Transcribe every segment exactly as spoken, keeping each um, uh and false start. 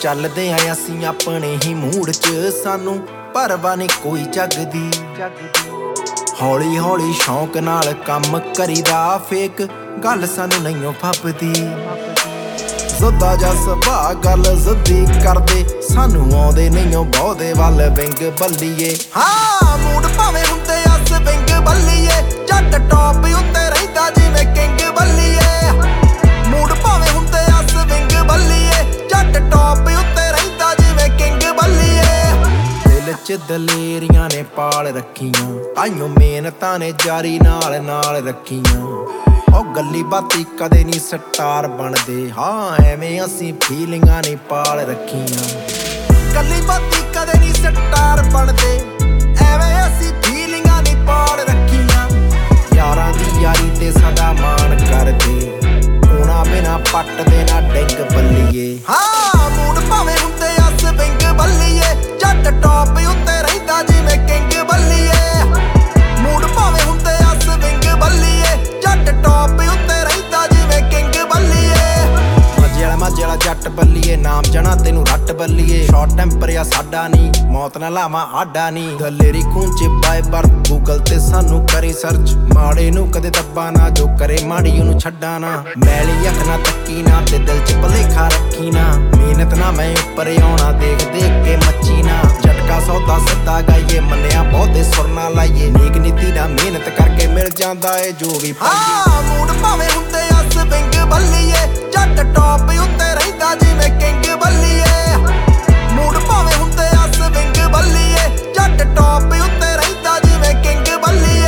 ਚੱਲਦੇ ਆਂ ਅਸੀਂ ਆਪਣੇ ਹੀ ਮੂਡ 'ਚ, ਸਾਨੂੰ ਪਰਵਾਹ ਨਹੀਂ ਕੋਈ ਜੱਗ ਦੀ। ਹੌਲੀ ਹੌਲੀ ਸ਼ੌਂਕ ਨਾਲ ਕੰਮ ਕਰੀਦਾ, ਫੇਕ ਗੱਲ ਸਾਨੂੰ ਨਹੀਂਓ ਫੱਬਦੀ। ਜ਼ੁੱਦਾ ਜਾਂ ਸੁਭਾਅ ਗੱਲ ਜ਼ੁੱਦੀ ਕਰਦੇ, ਸਾਨੂੰ ਆਉਂਦੇ ਨਹੀਂਓ ਬਹੁਤੇ ਵੱਲ ਵਿੰਗ ਬੱਲੀਏ। ਹਾਂ ਮੂਡ ਭਾਵੇਂ ਹੁੰਦੇ ਅਸ ਵਿੰਗ ਬੱਲੀਏ, ਜੱਟ ਟੌਪ ਉੱਤੇ ਰਹਿੰਦਾ ਜਿਵੇਂ ਕਿੰਗ ਬੱਲੀਏ। ਮੂਡ ਭਾਵੇਂ ਹੁੰਦੇ ਅਸ ਵਿੰਗ ਬੱਲੀਏ, ਜੱਟ ਟੌਪ ਉੱਤੇ ਰਹਿੰਦਾ ਜਿਵੇਂ ਕਿੰਗ ਬੱਲੀਏ। ਦਿਲ 'ਚ ਦਲੇਰੀਆਂ ਨੇ ਪਾਲ ਰੱਖੀਆਂ, ਤਾਈਓ ਮਿਹਨਤਾਂ ਨੇ ਜਾਰੀ ਨਾਲ ਨਾਲ ਰੱਖੀਆਂ। ਉਹ ਗੱਲੀ ਬਾਤੀ ਕਦੇ ਨਹੀਂ ਸਟਾਰ ਬਣਦੇ, ਹਾਂ ਐਵੇਂ ਅਸੀਂ ਫੀਲਿੰਗਾਂ ਨਹੀਂ ਪਾਲ ਰੱਖੀਆਂ। ਗੱਲੀ ਬਾਤੀ ਕਦੇ ਨਹੀਂ ਸਟਾਰ ਬਣਦੇ, ਐਵੇਂ ਅਸੀਂ ਫੀਲਿੰਗਾਂ ਨਹੀਂ ਪਾਲ ਰੱਖੀਆਂ। ਯਾਰਾਂ ਦੀ ਯਾਰੀ ਤੇ ਸਦਾ ਮਾਣ ਕਰਦੇ, ਉਹਨਾਂ ਬਿਨਾ ਪੱਟਦੇ ਨਾ ਡਿੰਗ ਬੱਲੀਏ। ਹਾਂ ਮੂਡ ਭਾਵੇਂ ਹੁੰਦੇ ਅਸ ਵਿੰਗ ਬੱਲੀਏ, ਜੱਟ ਟੌਪ ਉੱਤੇ ਰਹਿੰਦਾ ਜਿਵੇਂ ਕਿੰਗ ਬੱਲੀਏ। ਮੂਡ ਭਾਵੇਂ ਹੁੰਦੇ ਅਸ ਵਿੰਗ ਬੱਲੀਏ, ਜੱਟ ਟੌਪ ਉੱਤੇ ਰਹਿੰਦਾ ਜਿਵੇਂ ਕਿੰਗ ਬੱਲੀਏ। ਮੱਝੇ ਵਾਲਾ ਮੱਝੇ ਵਾਲਾ ਜੱਟ ਬੱਲੀਏ, ਨਾਮ ਜਣਾ ਤੈਨੂੰ ਰੱਟ ਬੱਲੀਏ। ਸ਼ਾਰਟ ਟੈਂਪਰ ਆ ਸਾਡਾ ਨੀ, ਮੌਤ ਨਾ ਲਾਵਾਂ ਆਡਾ ਨੀ। ਦਲੇਰੀ ਖੂਨ 'ਚ ਬਾਏ ਬਰਥ, ਗੂਗਲ ਤੇ ਸਾਨੂੰ ਕਰੀ ਸਰਚ। ਮਾੜੇ ਨੂੰ ਕਦੇ ਦੱਬਾ ਨਾ, ਜੋ ਕਰੇ ਮਾੜੀ ਉਹਨੂੰ ਛੱਡਾ ਨਾ। ਮੈਲੀ ਅੱਖ ਨਾ ਤੱਕੀ ਨਾ, ਤੇ ਦਿਲ 'ਚ ਭੁਲੇਖਾ ਰੱਖੀ ਨਾ। ਮਿਹਨਤ ਨਾ ਮੈਂ ਉੱਪਰ ਆਉਣਾ, ਦੇਖ ਦੇਖ ਕੇ ਮੱਚੀ ਨਾ। ਝਟਕਾ ਸੌਦਾ ਸਿੱਧਾ ਗਾਈਏ, ਮੰਨਿਆ ਬਹੁਤੇ ਸੁਰ ਨਾ ਲਾਈਏ। ਨੇਕ ਨੀਤੀ ਨਾਲ ਮਿਹਨਤ ਕਰਕੇ ਮਿਲ ਜਾਂਦਾ ਏ ਜੋ ਵੀ ਪਾਈਏ। ਮੂਡ ਭਾਵੇਂ ਹੁੰਦੇ ਅਸ ਵਿੰਗ ਬੱਲੀਏ, ਜੱਟ ਟੌਪ ਉੱਤੇ ਰਹਿੰਦਾ ਜਿਵੇਂ ਕਿੰਗ ਬੱਲੀਏ। ਮੂਡ ਭਾਵੇਂ ਹੁੰਦੇ ਅਸ ਵਿੰਗ ਬੱਲੀਏ, ਜੱਟ ਟੌਪ ਉੱਤੇ ਰਹਿੰਦਾ ਜਿਵੇਂ ਕਿੰਗ ਬੱਲੀਏ।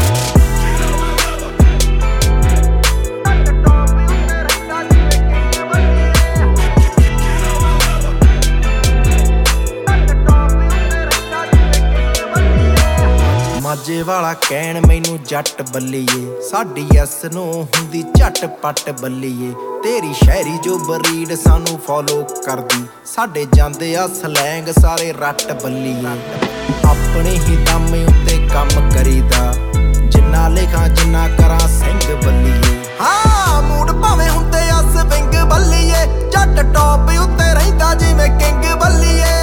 ਮਾਝੇ ਵਾਲਾ ਕਹਿਣ ਮੈਨੂੰ ਜੱਟ ਬੱਲੀਏ, ਸਾਡੀ ਐਸ ਨੂੰ ਹੁੰਦੀ ਝੱਟ ਪੱਟ ਬੱਲੀਏ। ਤੇਰੀ ਸ਼ਾਇਰੀ ਜੋ ਬਰੀਡ ਸਾਨੂੰ ਫੋਲੋ ਕਰਦੀ, ਸਾਡੇ ਜਾਂਦੇ ਆ ਸਲੈਂਗ ਸਾਰੇ ਰੱਟ ਬੱਲੀਏ। ਆਪਣੇ ਹੀ ਦਮ ਉੱਤੇ ਕੰਮ ਕਰੀਦਾ, ਜਿੰਨਾ ਲਿਖਾਂ ਜਿੰਨਾ ਕਰਾਂ ਸਿੰਘ ਬੱਲੀਏ। ਹਾਂ ਮੂਡ ਭਾਵੇਂ ਹੁੰਦੇ ਅਸ ਵਿੰਗ ਬੱਲੀਏ, ਜੱਟ ਟੌਪ ਉੱਤੇ ਰਹਿੰਦਾ ਜਿਵੇਂ ਕਿੰਗ ਬੱਲੀਏ।